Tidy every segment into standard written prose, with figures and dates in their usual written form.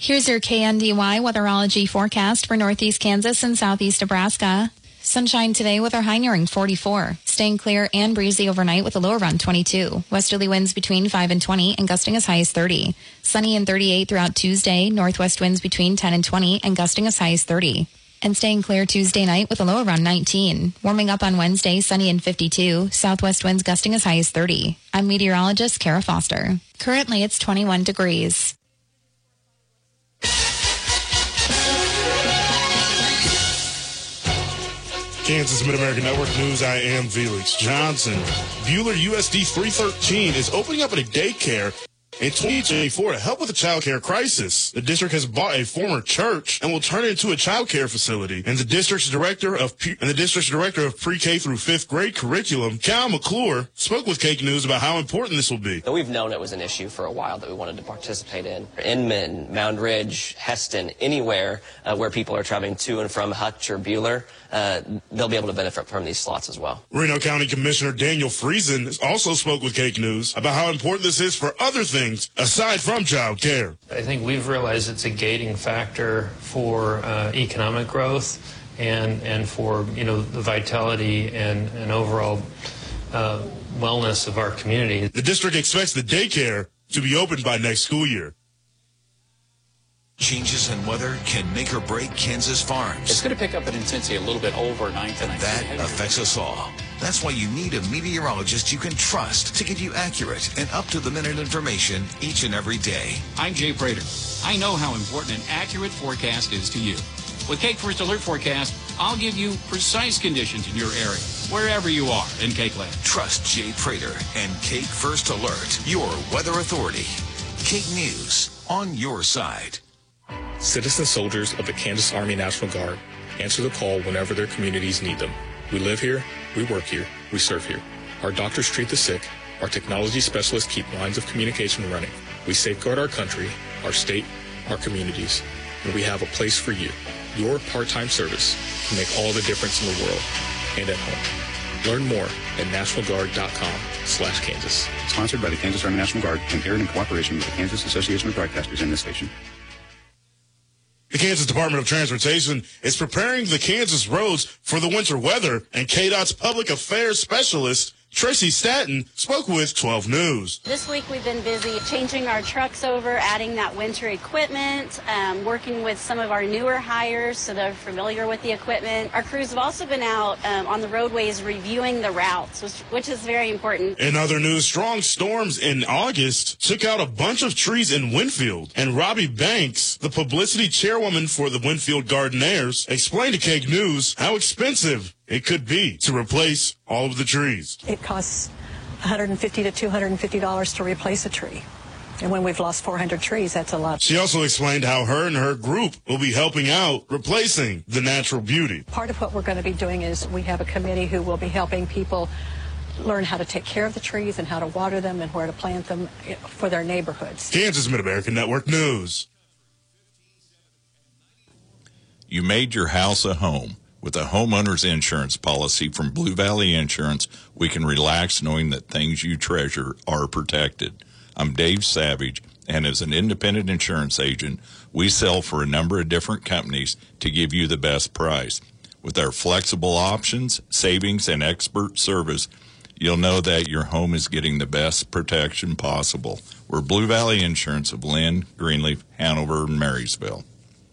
Here's your KNDY weatherology forecast for northeast Kansas and southeast Nebraska. Sunshine today with our high nearing 44. Staying clear and breezy overnight with a low around 22. Westerly winds between 5 and 20 and gusting as high as 30. Sunny and 38 throughout Tuesday. Northwest winds between 10 and 20 and gusting as high as 30. And staying clear Tuesday night with a low around 19. Warming up on Wednesday, sunny and 52. Southwest winds gusting as high as 30. I'm meteorologist Kara Foster. Currently it's 21 degrees. Kansas Mid-American Network News, I am Felix Johnson. Bueller USD 313 is opening up at a daycare in 2024 to help with the child care crisis. The district has bought a former church and will turn it into a child care facility. And the district's director of pre-K through fifth grade curriculum, Cal McClure, spoke with Cake News about how important this will be. We've known it was an issue for a while that we wanted to participate in. Inman, Mound Ridge, Heston, anywhere where people are traveling to and from Hutch or Bueller, they'll be able to benefit from these slots as well. Reno County Commissioner Daniel Friesen also spoke with Cake News about how important this is for other things aside from child care. I think we've realized it's a gating factor for economic growth and for the vitality and overall wellness of our community. The district expects the daycare to be opened by next school year. Changes in weather can make or break Kansas farms. It's going to pick up in intensity a little bit overnight tonight. That affects us all. That's why you need a meteorologist you can trust to give you accurate and up-to-the-minute information each and every day. I'm Jay Prater. I know how important an accurate forecast is to you. With Cake First Alert Forecast, I'll give you precise conditions in your area, wherever you are in Cake Land. Trust Jay Prater and Cake First Alert, your weather authority. Cake News, on your side. Citizen soldiers of the Kansas Army National Guard answer the call whenever their communities need them. We live here, we work here, we serve here. Our doctors treat the sick, our technology specialists keep lines of communication running. We safeguard our country, our state, our communities, and we have a place for you. Your part-time service can make all the difference in the world and at home. Learn more at nationalguard.com/Kansas. Sponsored by the Kansas Army National Guard and aired in cooperation with the Kansas Association of Broadcasters and this station. The Kansas Department of Transportation is preparing the Kansas roads for the winter weather, and KDOT's public affairs specialist, Tracy Staton, spoke with 12 News. This week we've been busy changing our trucks over, adding that winter equipment, working with some of our newer hires so they're familiar with the equipment. Our crews have also been out on the roadways reviewing the routes, which is very important. In other news, strong storms in August took out a bunch of trees in Winfield, and Robbie Banks, the publicity chairwoman for the Winfield Gardeners, explained to Cake News how expensive it could be to replace all of the trees. It costs $150 to $250 to replace a tree. And when we've lost 400 trees, that's a lot. She also explained how her and her group will be helping out replacing the natural beauty. Part of what we're going to be doing is we have a committee who will be helping people learn how to take care of the trees and how to water them and where to plant them for their neighborhoods. Kansas Mid-American Network News. You made your house a home. With a homeowner's insurance policy from Blue Valley Insurance, we can relax knowing that things you treasure are protected. I'm Dave Savage, and as an independent insurance agent, we sell for a number of different companies to give you the best price. With our flexible options, savings, and expert service, you'll know that your home is getting the best protection possible. We're Blue Valley Insurance of Lynn, Greenleaf, Hanover, and Marysville.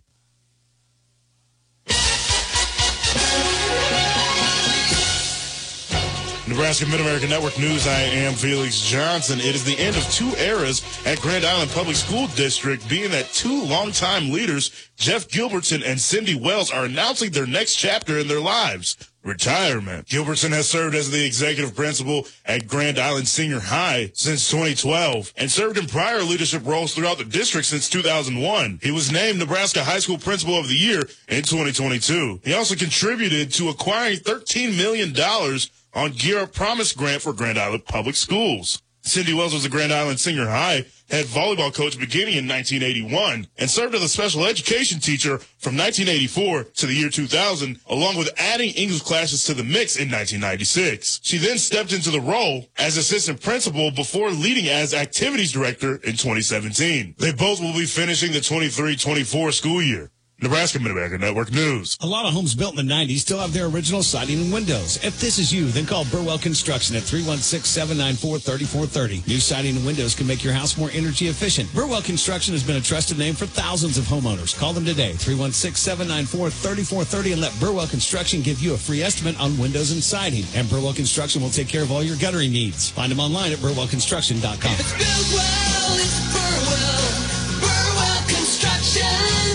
Nebraska Mid-American Network News, I am Felix Johnson. It is the end of two eras at Grand Island Public School District, being that two longtime leaders, Jeff Gilbertson and Cindy Wells, are announcing their next chapter in their lives, retirement. Gilbertson has served as the executive principal at Grand Island Senior High since 2012 and served in prior leadership roles throughout the district since 2001. He was named Nebraska High School Principal of the Year in 2022. He also contributed to acquiring $13 million on Gear Up Promise grant for Grand Island Public Schools. Cindy Wells was a Grand Island Senior High head volleyball coach beginning in 1981 and served as a special education teacher from 1984 to the year 2000, along with adding English classes to the mix in 1996. She then stepped into the role as assistant principal before leading as activities director in 2017. They both will be finishing the 23-24 school year. Nebraska Mid-America Network News. A lot of homes built in the 90s still have their original siding and windows. If this is you, then call Burwell Construction at 316-794-3430. New siding and windows can make your house more energy efficient. Burwell Construction has been a trusted name for thousands of homeowners. Call them today, 316-794-3430, and let Burwell Construction give you a free estimate on windows and siding. And Burwell Construction will take care of all your guttering needs. Find them online at burwellconstruction.com. If it's Burwell, it's Burwell. Burwell Construction.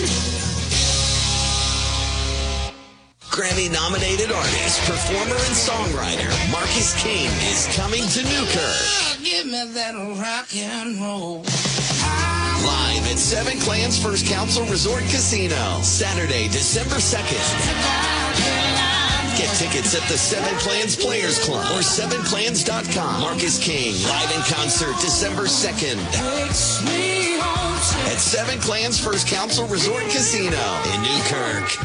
Grammy-nominated artist, performer, and songwriter Marcus King is coming to Newkirk. Give me that rock and roll. Live at Seven Clans First Council Resort Casino, Saturday, December 2nd. Get tickets at the Seven Clans Players Club or sevenclans.com. Marcus King, live in concert December 2nd. At Seven Clans First Council Resort Casino in Newkirk.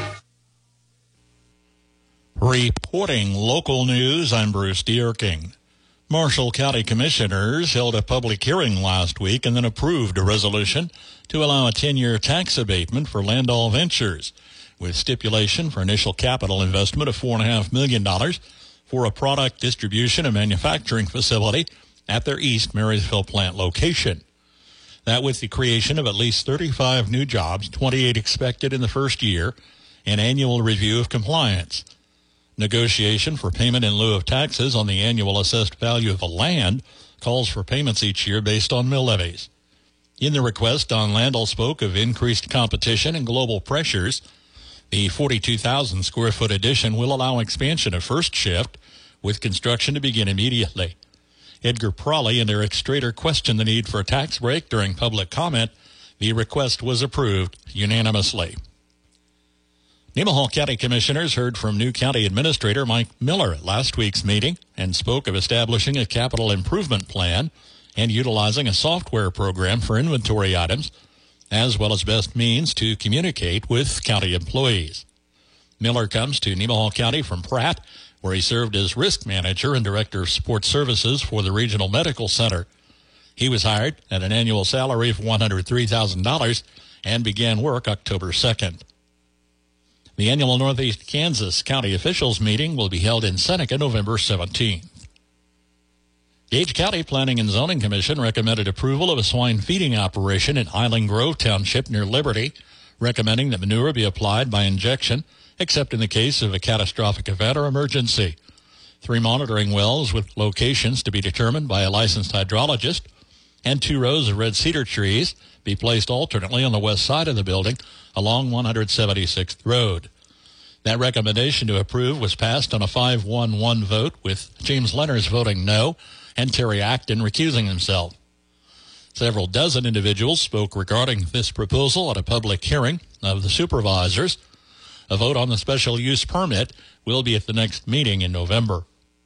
Reporting local news, I'm Bruce Dierking. Marshall County Commissioners held a public hearing last week and then approved a resolution to allow a 10-year tax abatement for Landall Ventures, with stipulation for initial capital investment of $4.5 million for a product distribution and manufacturing facility at their East Marysville plant location. That with the creation of at least 35 new jobs, 28 expected in the first year, an annual review of compliance. Negotiation for payment in lieu of taxes on the annual assessed value of the land calls for payments each year based on mill levies. In the request, Don Landell spoke of increased competition and global pressures. The 42,000 square foot addition will allow expansion of first shift, with construction to begin immediately. Edgar Prawley and Eric Strader questioned the need for a tax break during public comment. The request was approved unanimously. Nemaha County Commissioners heard from new County Administrator Mike Miller at last week's meeting and spoke of establishing a capital improvement plan and utilizing a software program for inventory items, as well as best means to communicate with county employees. Miller comes to Nemaha County from Pratt, where he served as risk manager and director of support services for the Regional Medical Center. He was hired at an annual salary of $103,000 and began work October 2nd. The annual Northeast Kansas County Officials Meeting will be held in Seneca November 17th. Gage County Planning and Zoning Commission recommended approval of a swine feeding operation in Island Grove Township near Liberty, recommending that manure be applied by injection, except in the case of a catastrophic event or emergency. 3 monitoring wells with locations to be determined by a licensed hydrologist, and 2 rows of red cedar trees be placed alternately on the west side of the building along 176th Road. That recommendation to approve was passed on a 5-1-1 vote, with James Lenners voting no and Terry Acton recusing himself. Several dozen individuals spoke regarding this proposal at a public hearing of the supervisors. A vote on the special use permit will be at the next meeting in November.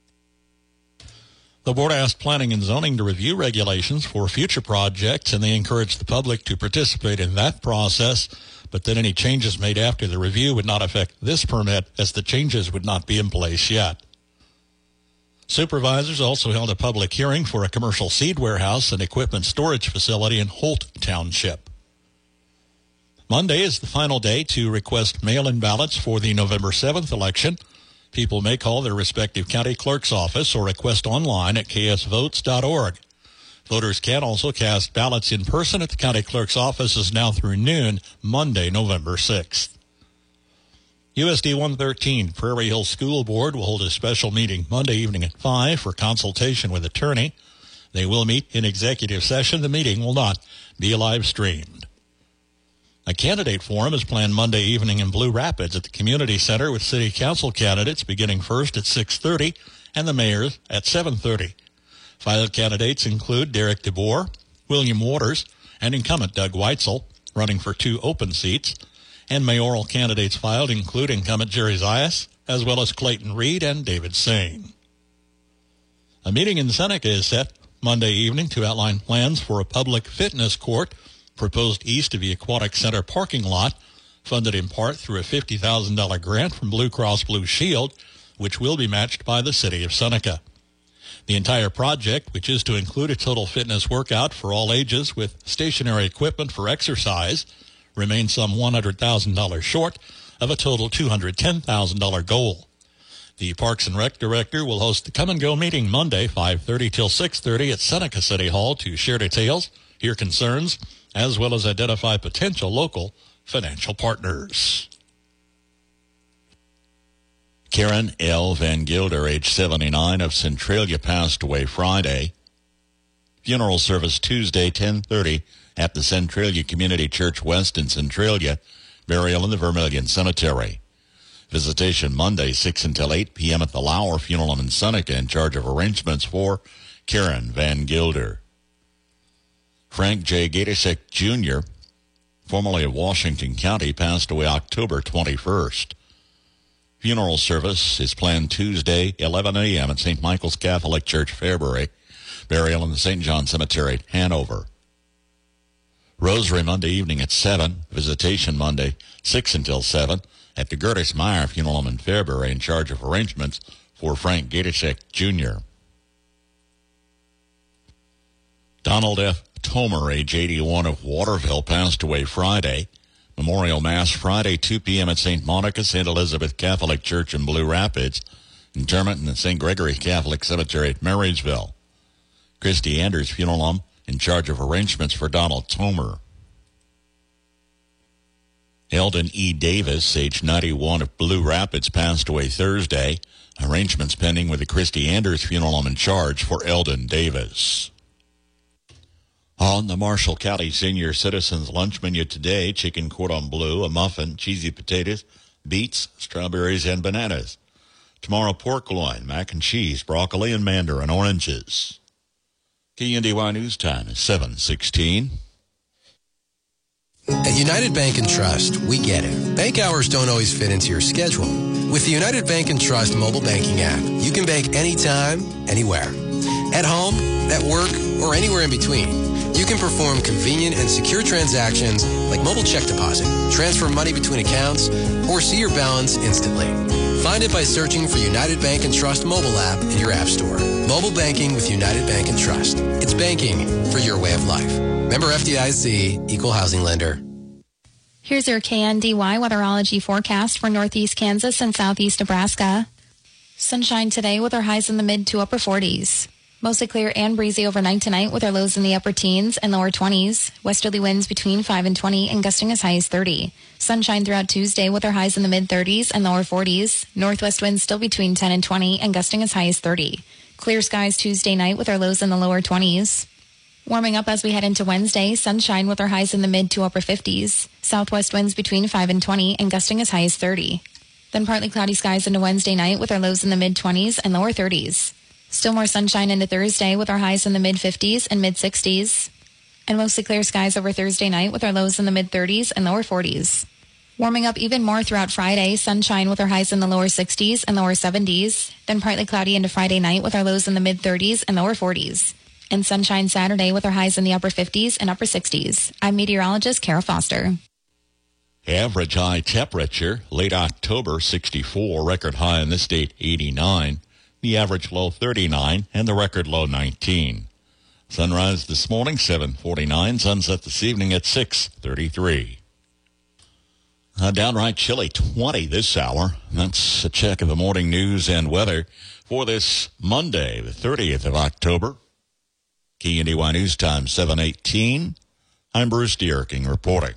The board asked Planning and Zoning to review regulations for future projects, and they encouraged the public to participate in that process, but that any changes made after the review would not affect this permit, as the changes would not be in place yet. Supervisors also held a public hearing for a commercial seed warehouse and equipment storage facility in Holt Township. Monday is the final day to request mail-in ballots for the November 7th election. People may call their respective county clerk's office or request online at ksvotes.org. Voters can also cast ballots in person at the county clerk's offices now through noon, Monday, November 6th. USD 113 Prairie Hill School Board will hold a special meeting Monday evening at 5 for consultation with attorney. They will meet in executive session. The meeting will not be live streamed. A candidate forum is planned Monday evening in Blue Rapids at the Community Center, with city council candidates beginning first at 6:30 and the mayor's at 7:30. Filed candidates include Derek DeBoer, William Waters, and incumbent Doug Weitzel, running for 2 open seats, and mayoral candidates filed include incumbent Jerry Zayas, as well as Clayton Reed and David Sane. A meeting in Seneca is set Monday evening to outline plans for a public fitness court proposed east of the Aquatic Center parking lot, funded in part through a $50,000 grant from Blue Cross Blue Shield, which will be matched by the city of Seneca. The entire project, which is to include a total fitness workout for all ages with stationary equipment for exercise, remains some $100,000 short of a total $210,000 goal. The Parks and Rec director will host the Come and Go meeting Monday, 5:30 till 6:30 at Seneca City Hall to share details, hear concerns, as well as identify potential local financial partners. Karen L. Van Gilder, age 79, of Centralia, passed away Friday. Funeral service Tuesday, 10:30 at the Centralia Community Church West in Centralia. Burial in the Vermilion Cemetery. Visitation Monday, 6 until 8 p.m. at the Lauer Funeral Home in Seneca, in charge of arrangements for Karen Van Gilder. Frank J. Gatisek, Jr., formerly of Washington County, passed away October 21st. Funeral service is planned Tuesday, 11 a.m. at St. Michael's Catholic Church, Fairbury. Burial in the St. John Cemetery, Hanover. Rosary Monday evening at 7. Visitation Monday, 6 until 7 at the Gertis Meyer Funeral Home in Fairbury, in charge of arrangements for Frank Gatisek, Jr. Donald F. Tomer, age 81, of Waterville, passed away Friday. Memorial Mass Friday, 2 p.m. at St. Monica St. Elizabeth Catholic Church in Blue Rapids. Interment in the St. Gregory Catholic Cemetery at Marysville. Christy Anders Funeral Home, in charge of arrangements for Donald Tomer. Eldon E. Davis, age 91, of Blue Rapids, passed away Thursday. Arrangements pending with the Christy Anders Funeral Home, in charge for Eldon Davis. On the Marshall County Senior Citizens Lunch Menu today, chicken cordon bleu, a muffin, cheesy potatoes, beets, strawberries, and bananas. Tomorrow, pork loin, mac and cheese, broccoli, and mandarin oranges. KNDY News Time is 7:16. At United Bank and Trust, we get it. Bank hours don't always fit into your schedule. With the United Bank and Trust mobile banking app, you can bank anytime, anywhere. At home, at work, or anywhere in between. You can perform convenient and secure transactions like mobile check deposit, transfer money between accounts, or see your balance instantly. Find it by searching for United Bank and Trust mobile app in your app store. Mobile banking with United Bank and Trust. It's banking for your way of life. Member FDIC, Equal Housing Lender. Here's your KNDY weatherology forecast for northeast Kansas and southeast Nebraska. Sunshine today with our highs in the mid to upper 40s. Mostly clear and breezy overnight tonight with our lows in the upper teens and lower 20s. Westerly winds between 5 and 20 and gusting as high as 30. Sunshine throughout Tuesday with our highs in the mid-30s and lower 40s. Northwest winds still between 10 and 20 and gusting as high as 30. Clear skies Tuesday night with our lows in the lower 20s. Warming up as we head into Wednesday. Sunshine with our highs in the mid to upper 50s. Southwest winds between 5 and 20 and gusting as high as 30. Then partly cloudy skies into Wednesday night with our lows in the mid-20s and lower 30s. Still more sunshine into Thursday with our highs in the mid-50s and mid-60s. And mostly clear skies over Thursday night with our lows in the mid-30s and lower 40s. Warming up even more throughout Friday. Sunshine with our highs in the lower 60s and lower 70s. Then partly cloudy into Friday night with our lows in the mid-30s and lower 40s. And sunshine Saturday with our highs in the upper 50s and upper 60s. I'm meteorologist Kara Foster. Average high temperature, late October, 64. Record high in this date, 89. The average low, 39, and the record low, 19. Sunrise this morning, 7:49. Sunset this evening at 6:33. Downright chilly, 20 this hour. That's a check of the morning news and weather for this Monday, the 30th of October. KNDY News Time, 7:18. I'm Bruce Dierking reporting.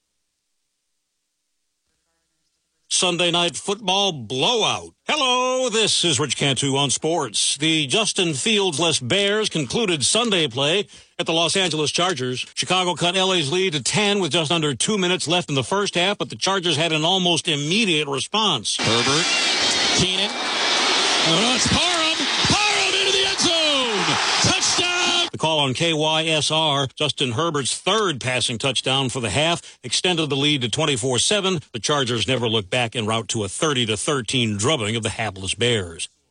Sunday night football blowout. Hello, this is Rich Cantu on sports. The Justin Fields-less Bears concluded Sunday play at the Los Angeles Chargers. Chicago cut LA's lead to 10 with just under 2 minutes left in the first half, but the Chargers had an almost immediate response. Herbert, Keenan. Oh, it's Parham into the end zone. Touchdown. The call on KYSR, Justin Herbert's third passing touchdown for the half, extended the lead to 24-7. The Chargers never looked back en route to a 30-13 drubbing of the hapless Bears.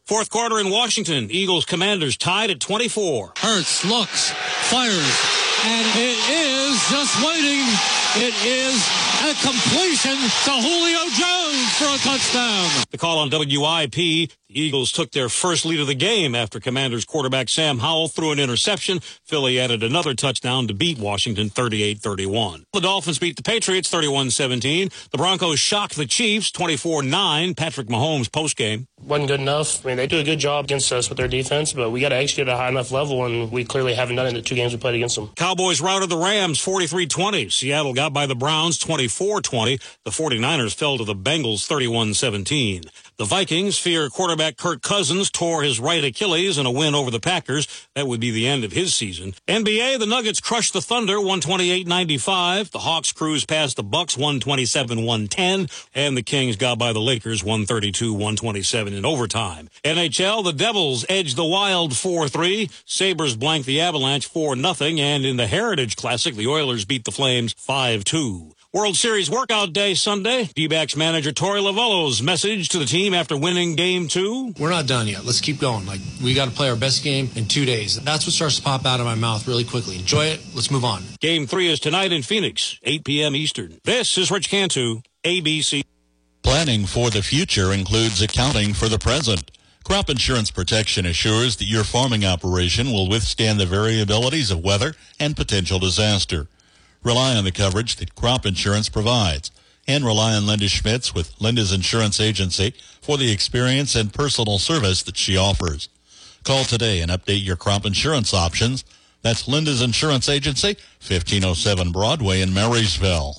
Fourth quarter in Washington. Eagles Commanders tied at 24. Hurts, looks, fires, and it is just waiting. It is a completion to Julio Jones for a touchdown. The call on WIP. The Eagles took their first lead of the game after Commanders quarterback Sam Howell threw an interception. Philly added another touchdown to beat Washington 38-31. The Dolphins beat the Patriots 31-17. The Broncos shocked the Chiefs 24-9. Patrick Mahomes postgame. Wasn't good enough. I mean, they do a good job against us with their defense, but we got to execute at a high enough level, and we clearly haven't done it in the 2 games we played against them. Cowboys routed the Rams 43-20. Seattle got by the Browns 24-20. The 49ers fell to the Bengals 31-17. The Vikings fear quarterback Kirk Cousins tore his right Achilles in a win over the Packers. That would be the end of his season. NBA, the Nuggets crushed the Thunder 128-95. The Hawks cruised past the Bucks 127-110. And the Kings got by the Lakers 132-127 in overtime. NHL, the Devils edged the Wild 4-3. Sabres blanked the Avalanche 4-0. And in the Heritage Classic, the Oilers beat the Flames 5-2. World Series workout day Sunday. D-backs manager Torey Lovullo's message to the team after winning Game 2. We're not done yet. Let's keep going. We got to play our best game in 2 days. That's what starts to pop out of my mouth really quickly. Enjoy it. Let's move on. Game 3 is tonight in Phoenix, 8 p.m. Eastern. This is Rich Cantu, ABC. Planning for the future includes accounting for the present. Crop insurance protection assures that your farming operation will withstand the variabilities of weather and potential disaster. Rely on the coverage that crop insurance provides, and rely on Linda Schmitz with Linda's Insurance Agency for the experience and personal service that she offers. Call today and update your crop insurance options. That's Linda's Insurance Agency, 1507 Broadway in Marysville.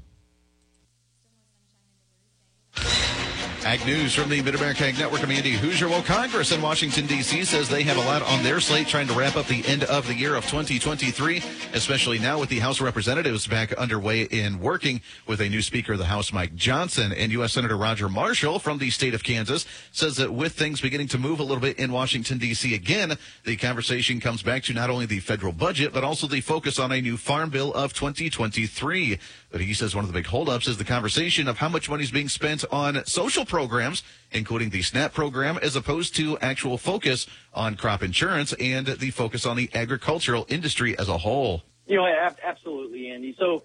Ag News from the Mid-America Ag Network. I'm Andy Hoosier. Well, Congress in Washington, D.C. says they have a lot on their slate trying to wrap up the end of the year of 2023, especially now with the House of Representatives back underway in working with a new Speaker of the House, Mike Johnson. And U.S. Senator Roger Marshall from the state of Kansas says that with things beginning to move a little bit in Washington, D.C. again, the conversation comes back to not only the federal budget, but also the focus on a new Farm Bill of 2023. But he says one of the big holdups is the conversation of how much money is being spent on social programs, including the SNAP program, as opposed to actual focus on crop insurance and the focus on the agricultural industry as a whole. Absolutely, Andy. So,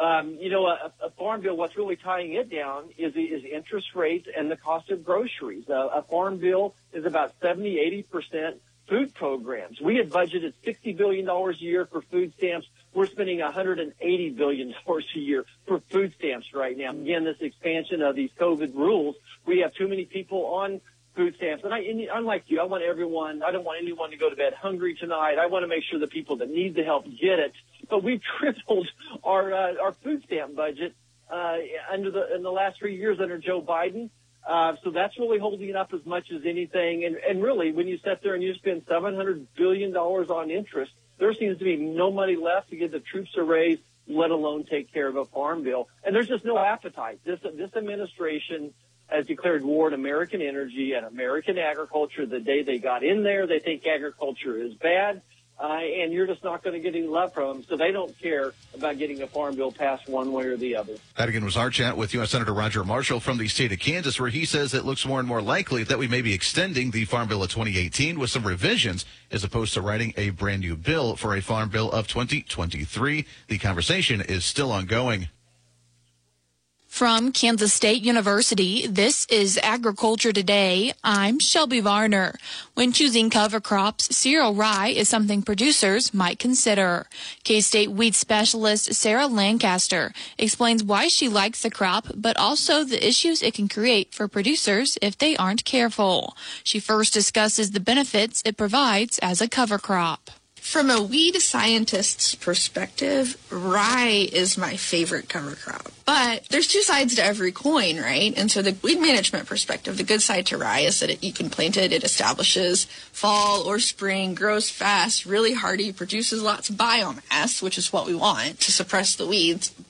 a farm bill, what's really tying it down is interest rates and the cost of groceries. A farm bill is about 70-80% food programs. We had budgeted $60 billion a year for food stamps. We're spending $180 billion a year for food stamps right now. Again, this expansion of these COVID rules, we have too many people on food stamps. And I'm like you. I don't want anyone to go to bed hungry tonight. I want to make sure the people that need the help get it. But we've tripled our food stamp budget in the last 3 years under Joe Biden. So that's really holding it up as much as anything. And really, when you sit there and you spend $700 billion on interest, there seems to be no money left to get the troops a raise, let alone take care of a farm bill. And there's just no appetite. This administration has declared war on American energy and American agriculture. The day they got in there, they think agriculture is bad. And you're just not going to get any love from them, so they don't care about getting a farm bill passed one way or the other. That again was our chat with U.S. Senator Roger Marshall from the state of Kansas, where he says it looks more and more likely that we may be extending the Farm Bill of 2018 with some revisions as opposed to writing a brand new bill for a Farm Bill of 2023. The conversation is still ongoing. From Kansas State University, this is Agriculture Today. I'm Shelby Varner. When choosing cover crops, cereal rye is something producers might consider. K-State wheat specialist Sarah Lancaster explains why she likes the crop, but also the issues it can create for producers if they aren't careful. She first discusses the benefits it provides as a cover crop. From a weed scientist's perspective, rye is my favorite cover crop. But there's two sides to every coin, right? And so the weed management perspective, the good side to rye is that you can plant it, it establishes fall or spring, grows fast, really hardy, produces lots of biomass, which is what we want to suppress the weeds.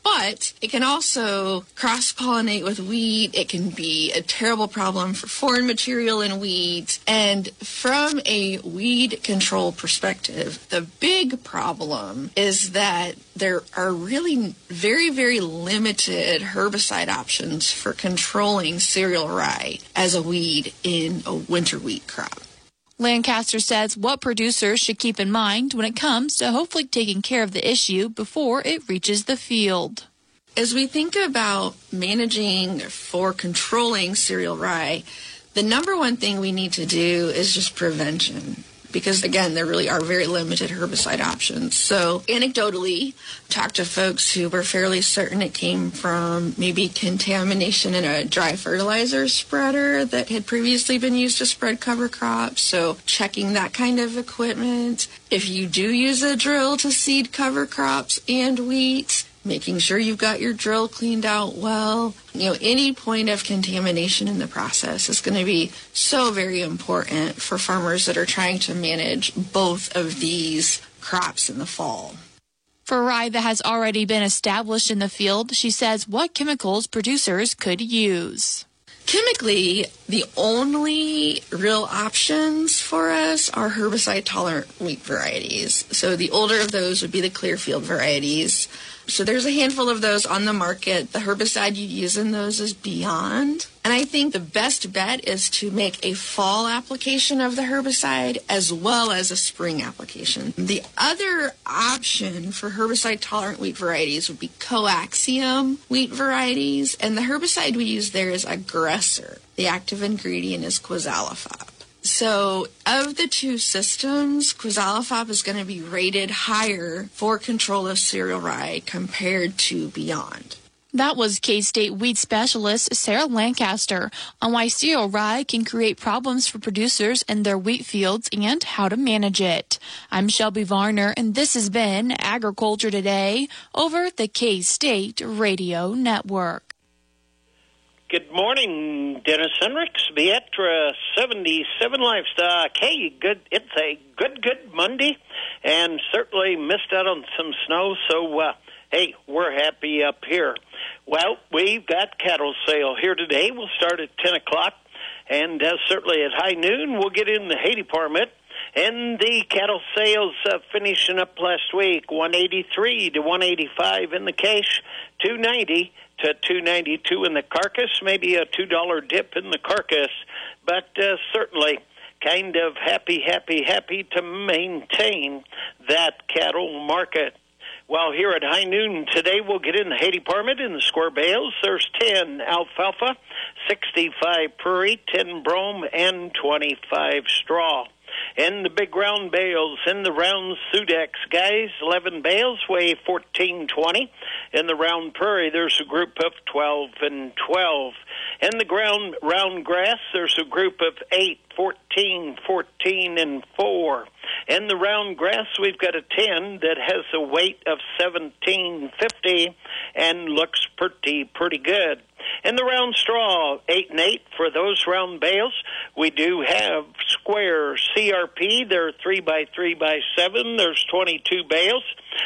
But it can also cross-pollinate with wheat. It can be a terrible problem for foreign material in wheat. And from a weed control perspective, the big problem is that there are really very, very limited herbicide options for controlling cereal rye as a weed in a winter wheat crop. Lancaster says what producers should keep in mind when it comes to hopefully taking care of the issue before it reaches the field. As we think about managing for controlling cereal rye, the number one thing we need to do is just prevention. Because, again, there really are very limited herbicide options. So, anecdotally, talked to folks who were fairly certain it came from maybe contamination in a dry fertilizer spreader that had previously been used to spread cover crops. So, checking that kind of equipment. If you do use a drill to seed cover crops and wheat, making sure you've got your drill cleaned out well. Any point of contamination in the process is going to be so very important for farmers that are trying to manage both of these crops in the fall. For rye that has already been established in the field, she says what chemicals producers could use. Chemically, the only real options for us are herbicide-tolerant wheat varieties. So the older of those would be the Clearfield varieties. So there's a handful of those on the market. The herbicide you use in those is Beyond. And I think the best bet is to make a fall application of the herbicide as well as a spring application. The other option for herbicide-tolerant wheat varieties would be coaxium wheat varieties. And the herbicide we use there is Aggressor. The active ingredient is quizalofop. So of the two systems, quizalofop is going to be rated higher for control of cereal rye compared to Beyond. That was K-State wheat specialist Sarah Lancaster on why cereal rye can create problems for producers in their wheat fields and how to manage it. I'm Shelby Varner, and this has been Agriculture Today over the K-State Radio Network. Good morning, Dennis Henricks, Vietra 77 Livestock. Hey, good. It's a good Monday, and certainly missed out on some snow, so, hey, we're happy up here. Well, we've got cattle sale here today. We'll start at 10 o'clock, and certainly at high noon, we'll get in the hay department. And the cattle sales finishing up last week, 183 to 185 in the cash, 290 to 292 in the carcass, maybe a $2 dip in the carcass, but certainly kind of happy to maintain that cattle market. Well, here at high noon today, we'll get in the hay department in the square bales. There's 10 alfalfa, 65 prairie, 10 brome, and 25 straw. In the big round bales, in the round Sudex, guys, 11 bales weigh 1420. In the round prairie, there's a group of 12 and 12. In the round grass, there's a group of 8, 14, 14, and 4. In the round grass, we've got a 10 that has a weight of 1750 and looks pretty good. In the round straw, 8 and 8 for those round bales. We do have square CRP. They're 3x3x7. There's 22 bales,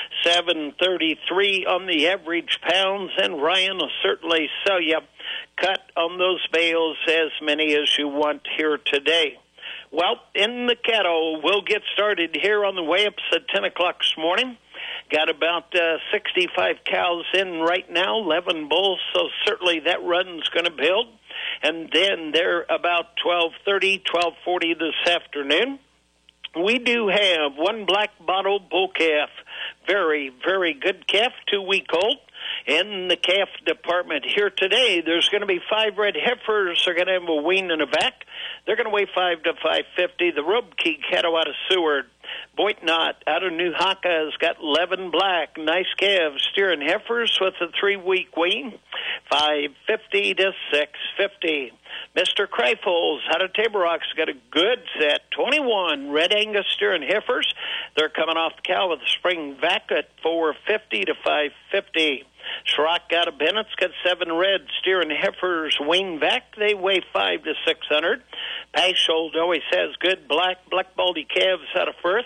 733 on the average pounds, and Ryan will certainly sell you cut on those bales as many as you want here today. Well, in the cattle, we'll get started here on the way up at 10 o'clock this morning. Got about 65 cows in right now, 11 bulls, so certainly that run's going to build. And then they're about 12:30, 12:40 this afternoon. We do have one black bottle bull calf, very, very good calf, 2-week-old. In the calf department here today, there's going to be 5 red heifers. They're going to have a wean and a back. They're going to weigh 5 to 550. The Robke cattle out of Seward. Boitnot out of New Haka has got 11 black, nice calves, steering heifers with a 3-week wean, 550 to 650. Mr. Kreifels out of Table Rock's got a good set, 21 red Angus steering heifers. They're coming off the cow with a spring vac at 450 to 550. Schrock out of Bennett's got 7 red steering heifers, wean vac. They weigh 5 to 600. Pashold always has good black baldy calves out of Firth.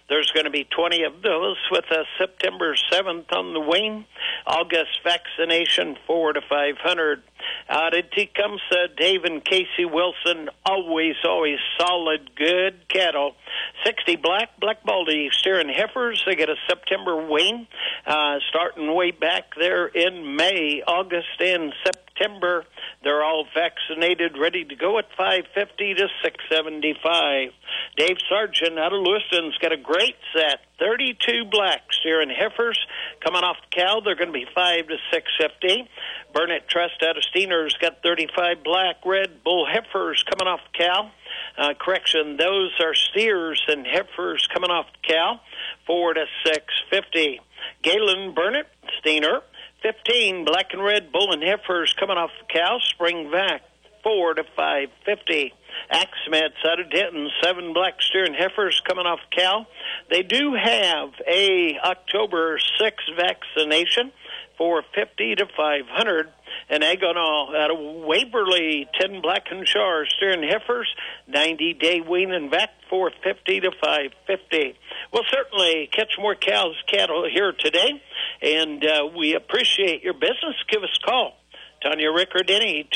There's going to be 20 of those with September 7th on the wane. August vaccination 4 to 500. Out at Tecumseh, Dave and Casey Wilson, always solid, good cattle. 60 black baldy steering heifers. They get a September wane, starting way back there in May, August, and September. They're all vaccinated, ready to go at $550 to $675. Dave Sargent out of Lewiston's got a great set. 32 black steering heifers coming off the cow. They're going to be $5 to $650. Burnett Trust out of Steiner's got 35 black red bull heifers coming off the cow. Correction, those are steers and heifers coming off the cow. $4 to $650. Galen Burnett, Steiner, 15 black and red bull and heifers coming off the cow. Spring vac, $4 to $550. Axmeds out of Denton, 7 black steering heifers coming off the cow. They do have a October 6th vaccination for $50 to $500. And Agonal out of Waverly, 10 black and char steering heifers, 90-day wean and vac for $50 to $550. We'll certainly catch more cows, cattle here today, and we appreciate your business. Give us a call. Tanya Riccardini,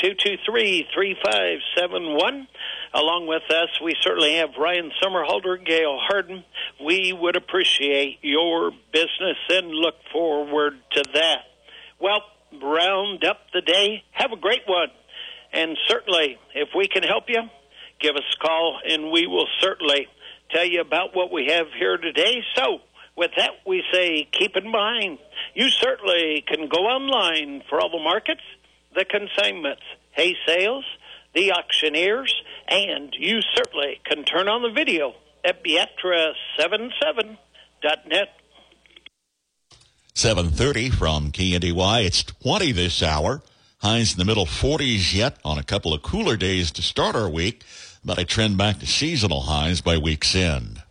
223-3571. Along with us, we certainly have Ryan Summerholder, Gail Harden. We would appreciate your business and look forward to that. Well, round up the day. Have a great one. And certainly, if we can help you, give us a call, and we will certainly tell you about what we have here today. So, with that, we say keep in mind, you certainly can go online for all the markets, the consignments, hay sales, the auctioneers, and you certainly can turn on the video at Beatra77.net. 7:30 from KNDY. It's 20 this hour. Highs in the middle 40s yet on a couple of cooler days to start our week, but a trend back to seasonal highs by week's end.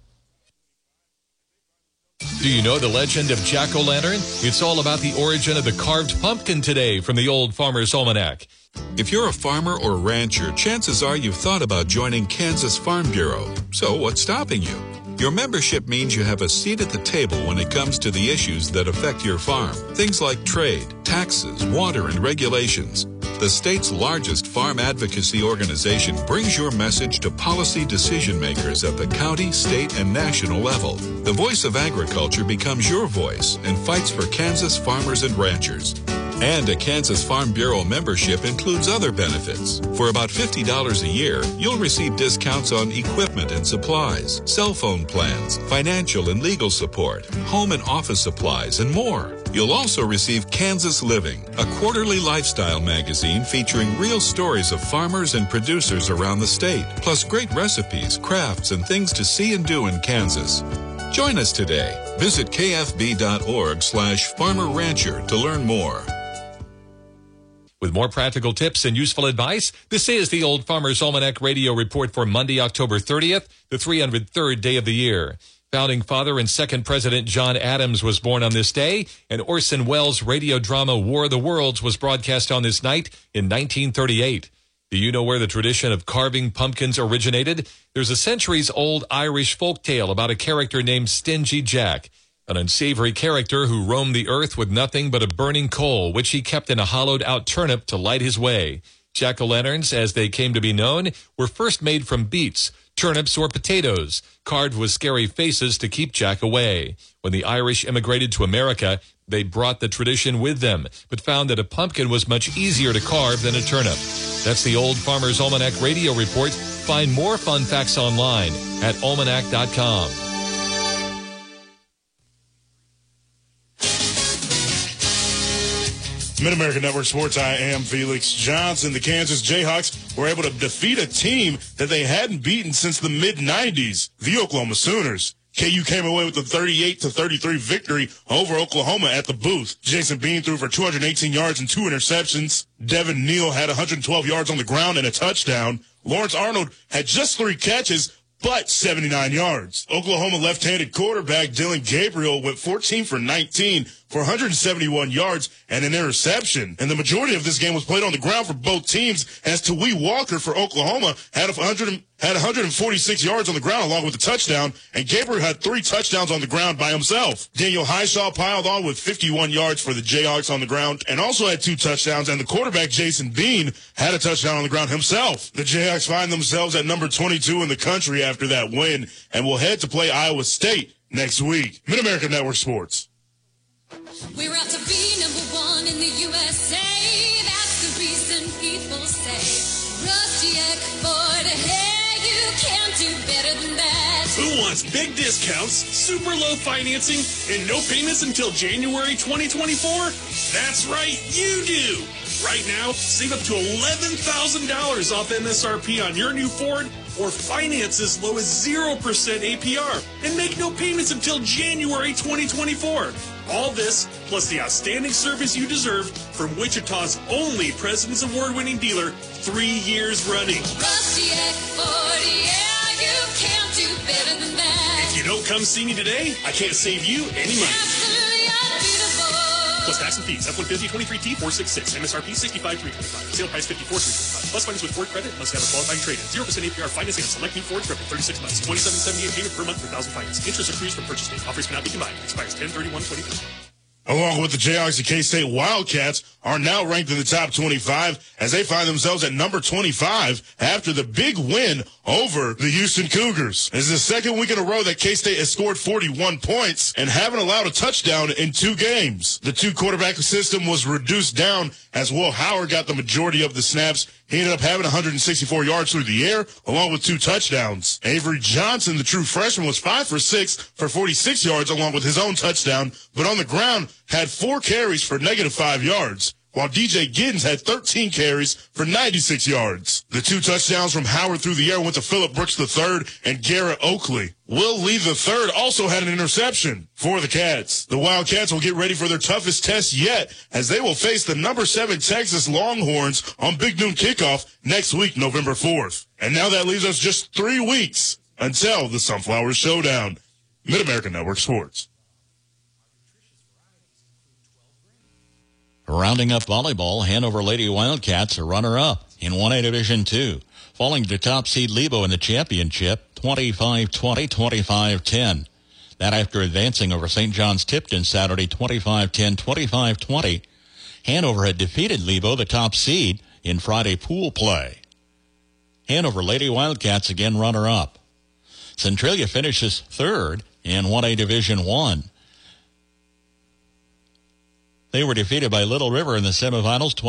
Do you know the legend of Jack-O-Lantern? It's all about the origin of the carved pumpkin today from the Old Farmer's Almanac. If you're a farmer or rancher, chances are you've thought about joining Kansas Farm Bureau. So what's stopping you? Your membership means you have a seat at the table when it comes to the issues that affect your farm. Things like trade, taxes, water, and regulations. The state's largest farm advocacy organization brings your message to policy decision makers at the county, state, and national level. The voice of agriculture becomes your voice and fights for Kansas farmers and ranchers. And a Kansas Farm Bureau membership includes other benefits. For about $50 a year, you'll receive discounts on equipment and supplies, cell phone plans, financial and legal support, home and office supplies, and more. You'll also receive Kansas Living, a quarterly lifestyle magazine featuring real stories of farmers and producers around the state, plus great recipes, crafts, and things to see and do in Kansas. Join us today. Visit kfb.org/farmer-rancher to learn more. With more practical tips and useful advice, this is the Old Farmer's Almanac Radio Report for Monday, October 30th, the 303rd day of the year. Founding father and second President John Adams was born on this day, and Orson Welles' radio drama War of the Worlds was broadcast on this night in 1938. Do you know where the tradition of carving pumpkins originated? There's a centuries-old Irish folktale about a character named Stingy Jack, an unsavory character who roamed the earth with nothing but a burning coal, which he kept in a hollowed-out turnip to light his way. Jack-o'-lanterns, as they came to be known, were first made from beets, turnips, or potatoes, carved with scary faces to keep Jack away. When the Irish immigrated to America, they brought the tradition with them, but found that a pumpkin was much easier to carve than a turnip. That's the Old Farmer's Almanac Radio Report. Find more fun facts online at almanac.com. Mid-American Network Sports, I am Felix Johnson. The Kansas Jayhawks were able to defeat a team that they hadn't beaten since the mid-90s, the Oklahoma Sooners. KU came away with a 38-33 victory over Oklahoma at the booth. Jason Bean threw for 218 yards and 2 interceptions. Devin Neal had 112 yards on the ground and a touchdown. Lawrence Arnold had just 3 catches, but 79 yards. Oklahoma left-handed quarterback Dylan Gabriel went 14 for 19 for 171 yards and an interception. And the majority of this game was played on the ground for both teams, as Tawee Walker for Oklahoma had had 146 yards on the ground along with a touchdown, and Gabriel had 3 touchdowns on the ground by himself. Daniel Highshaw piled on with 51 yards for the Jayhawks on the ground and also had 2 touchdowns, and the quarterback Jason Bean had a touchdown on the ground himself. The Jayhawks find themselves at number 22 in the country after that win and will head to play Iowa State next week. Mid-America Network Sports. We're out to be number 1 in the USA. That's the reason people say Rusty Egg Ford. Hey, you can't do better than that. Who wants big discounts, super low financing, and no payments until January 2024? That's right, you do. Right now, save up to $11,000 off MSRP on your new Ford or finance as low as 0% APR and make no payments until January 2024. All this, plus the outstanding service you deserve from Wichita's only President's Award-winning dealer, 3 years running. Rusty Egg Ford, yeah, you can't do better than that. If you don't come see me today, I can't save you any money. Absolutely unbeatable. Plus tax and fees, F-150 23T 466, MSRP 65,325, sale price 54,325. Plus finance with Ford credit, must have a qualifying trade-in. 0% APR financing on select new Ford Trip for 36 months. $27.78 payment per month per thousand finance. Interest accrues from purchase date. Offers cannot be combined. Expires 10/31/23. Along with the Jayhawks, the K-State Wildcats are now ranked in the top 25 as they find themselves at number 25 after the big win over the Houston Cougars. It's the second week in a row that K-State has scored 41 points and haven't allowed a touchdown in 2 games. The 2-quarterback system was reduced down as Will Howard got the majority of the snaps. He ended up having 164 yards through the air, along with 2 touchdowns. Avery Johnson, the true freshman, was 5 for 6 for 46 yards, along with his own touchdown, but on the ground had 4 carries for -5 yards, while DJ Giddens had 13 carries for 96 yards. The 2 touchdowns from Howard through the air went to Phillip Brooks III and Garrett Oakley. Will Lee III also had an interception for the Cats. The Wildcats will get ready for their toughest test yet as they will face the number 7 Texas Longhorns on Big Noon Kickoff next week, November 4th. And now that leaves us just 3 weeks until the Sunflower Showdown. Mid-America Network Sports. Rounding up volleyball, Hanover Lady Wildcats are runner-up in 1A Division II, falling to top seed Lebo in the championship, 25-20, 25-10. That after advancing over St. John's Tipton Saturday, 25-10, 25-20. Hanover had defeated Lebo, the top seed, in Friday pool play. Hanover Lady Wildcats again runner-up. Centralia finishes third in 1A Division I. They were defeated by Little River in the semifinals,